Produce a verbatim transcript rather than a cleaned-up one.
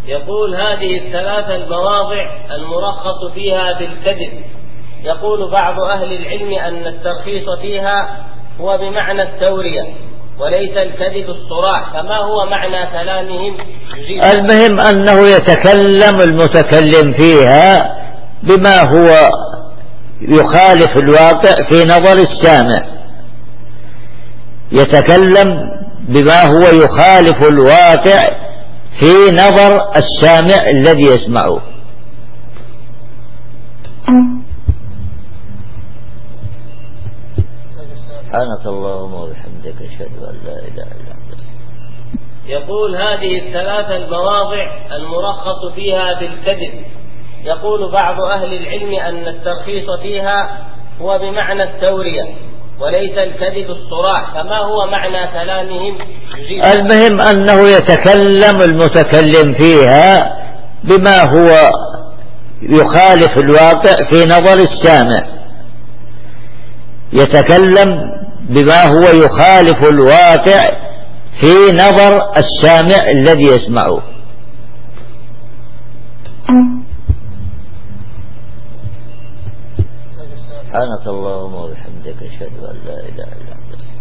يقول هذه الثلاثة المواضع المرخص فيها بالكذب، يقول بعض أهل العلم أن الترخيص فيها هو بمعنى التورية وليس الكذب الصراح، فما هو معنى كلامهم؟ المهم أنه يتكلم المتكلم فيها بما هو يخالف الواقع في نظر السامع، يتكلم بما هو يخالف الواقع في نظر السامع الذي يسمعه. سبحانك اللهم وبحمدك أشهد أن لا إله إلا أنت. يقول هذه الثلاثة المواضع المرخص فيها بالكذب، يقول بعض أهل العلم أن الترخيص فيها هو بمعنى التورية وليس الكذب الصراح، فما هو معنى كلامهم؟ المهم أنه يتكلم المتكلم فيها بما هو يخالف الواقع في نظر السامع، يتكلم بما هو يخالف الواقع في نظر السامع الذي يسمعه. سبحانك اللهم وبحمدك أشهد أن لا إله إلا أنت.